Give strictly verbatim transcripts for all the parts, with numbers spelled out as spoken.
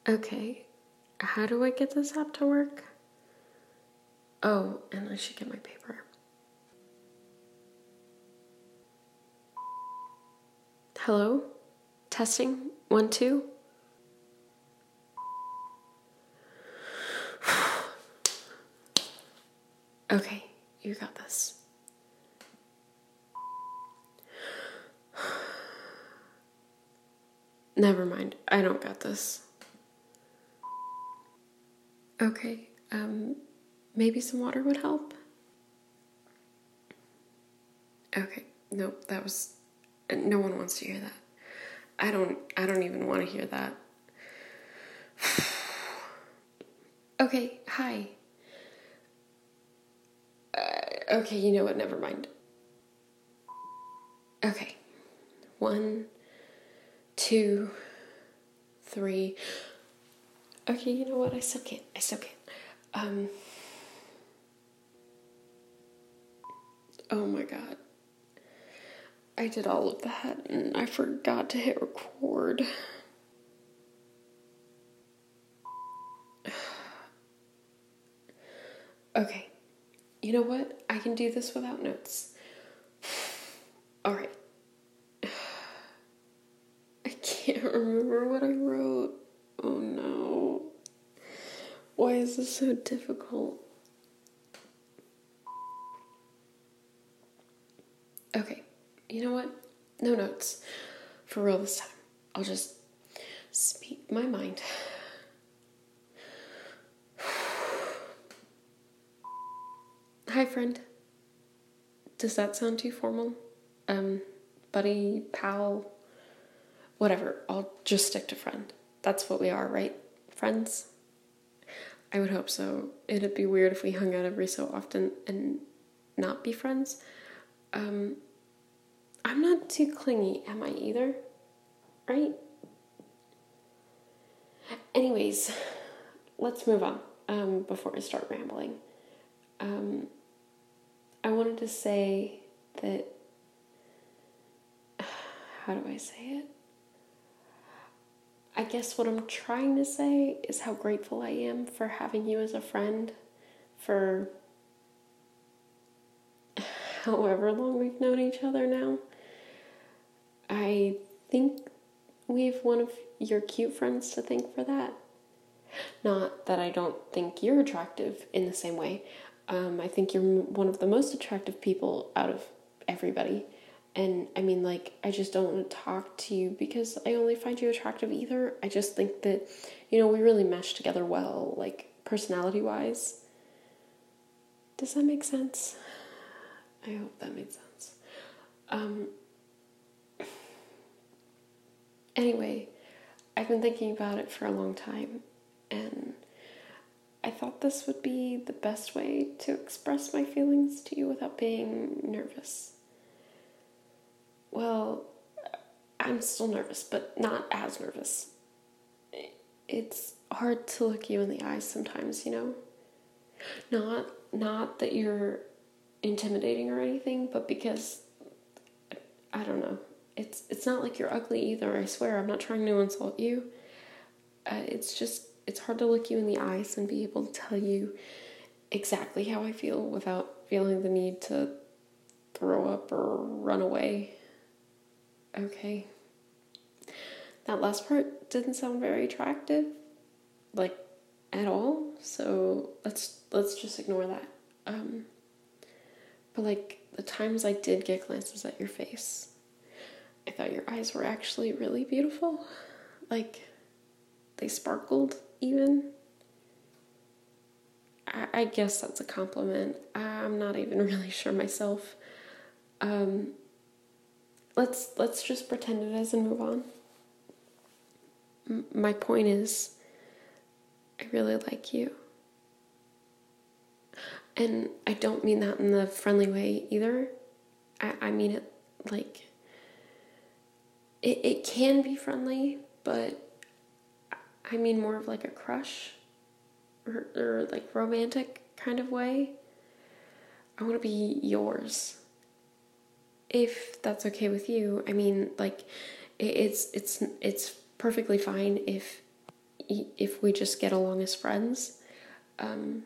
Okay, how do I get this app to work? Oh, and I should get my paper. Hello? Testing? One, two? Okay, you got this. Never mind, I don't got this. Okay, um, maybe some water would help? Okay, nope, that was, no one wants to hear that. I don't, I don't even want to hear that. Okay, hi. Uh, okay, you know what, never mind. Okay, one, two, three. Okay, you know what, I still can't, I still can't. Um, oh my god. I did all of that and I forgot to hit record. Okay, you know what? I can do this without notes. Alright. I can't remember what I wrote. Oh no. Why is this so difficult? Okay, you know what? No notes. For real this time. I'll just speak my mind. Hi, friend. Does that sound too formal? Um, buddy, pal, whatever. I'll just stick to friend. That's what we are, right? Friends? I would hope so. It'd be weird if we hung out every so often and not be friends. Um, I'm not too clingy, am I either? Right? Anyways, let's move on um, before I start rambling. Um, I wanted to say that, how do I say it? I guess what I'm trying to say is how grateful I am for having you as a friend for however long we've known each other now. I think we have one of your cute friends to thank for that. Not that I don't think you're attractive in the same way. Um, I think you're one of the most attractive people out of everybody. And I mean, like, I just don't want to talk to you because I only find you attractive either. I just think that, you know, we really mesh together well, like, personality-wise. Does that make sense? I hope that made sense. Um, anyway, I've been thinking about it for a long time, and I thought this would be the best way to express my feelings to you without being nervous. Well, I'm still nervous, but not as nervous. It's hard to look you in the eyes sometimes, you know? Not, not that you're intimidating or anything, but because, I don't know. It's, it's not like you're ugly either, I swear. I'm not trying to insult you. Uh, it's just, it's hard to look you in the eyes and be able to tell you exactly how I feel without feeling the need to throw up or run away. Okay. That last part didn't sound very attractive, like, at all, so let's let's just ignore that. Um, but, like, the times I did get glances at your face, I thought your eyes were actually really beautiful. Like, they sparkled, even. I, I guess that's a compliment. I'm not even really sure myself. Um... Let's let's just pretend it is and move on. M- my point is, I really like you. And I don't mean that in the friendly way either. I, I mean it like, it, it can be friendly, but I mean more of like a crush or, or like romantic kind of way. I want to be yours. If that's okay with you. I mean, like, it's it's it's perfectly fine if if we just get along as friends, um,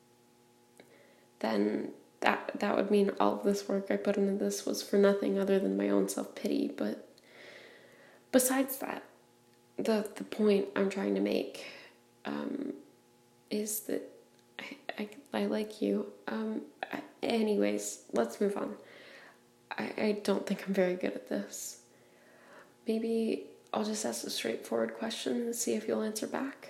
then that that would mean all of this work I put into this was for nothing other than my own self-pity. But besides that, the the point I'm trying to make um, is that I, I, I like you. Um, I, anyways, let's move on. I, I don't think I'm very good at this. Maybe I'll just ask a straightforward question and see if you'll answer back.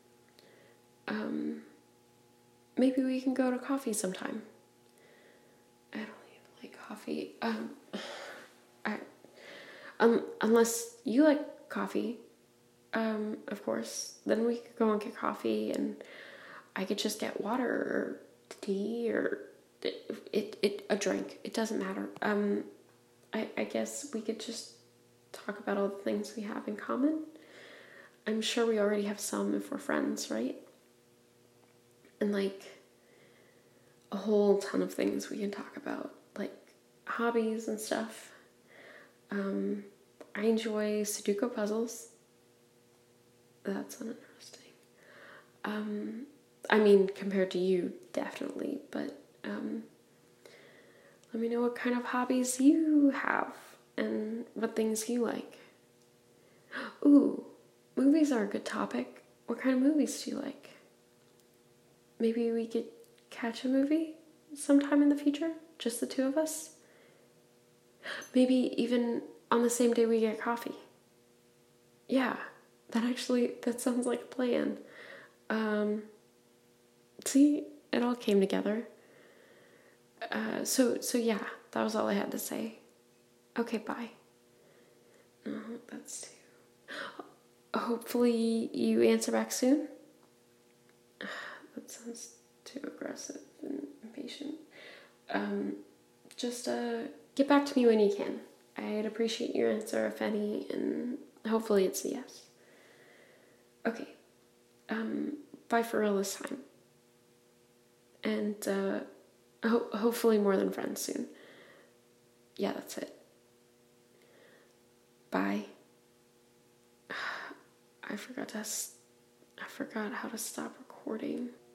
Um, maybe we can go to coffee sometime. I don't even like coffee. Um, I, um, unless you like coffee, um, of course, then we could go and get coffee, and I could just get water or tea or it, it, it a drink. It doesn't matter. Um, I, I guess we could just talk about all the things we have in common. I'm sure we already have some if we're friends, right? And like a whole ton of things we can talk about, like hobbies and stuff. Um, I enjoy Sudoku puzzles. That's uninteresting. Um, I mean, compared to you, definitely, but um, let me know what kind of hobbies you have and what things you like. Ooh, movies are a good topic. What kind of movies do you like? Maybe we could catch a movie sometime in the future, just the two of us. Maybe even on the same day we get coffee. Yeah, that actually, that sounds like a plan. Um, see, it all came together. Uh, so, so yeah, that was all I had to say. Okay, bye. No, that's too... Hopefully you answer back soon. That sounds too aggressive and impatient. Um, just uh, get back to me when you can. I'd appreciate your answer, if any, and hopefully it's a yes. Okay. Um, bye for real this time. And uh, ho- hopefully more than friends soon. Yeah, that's it. Bye. I forgot to... St- I forgot how to stop recording.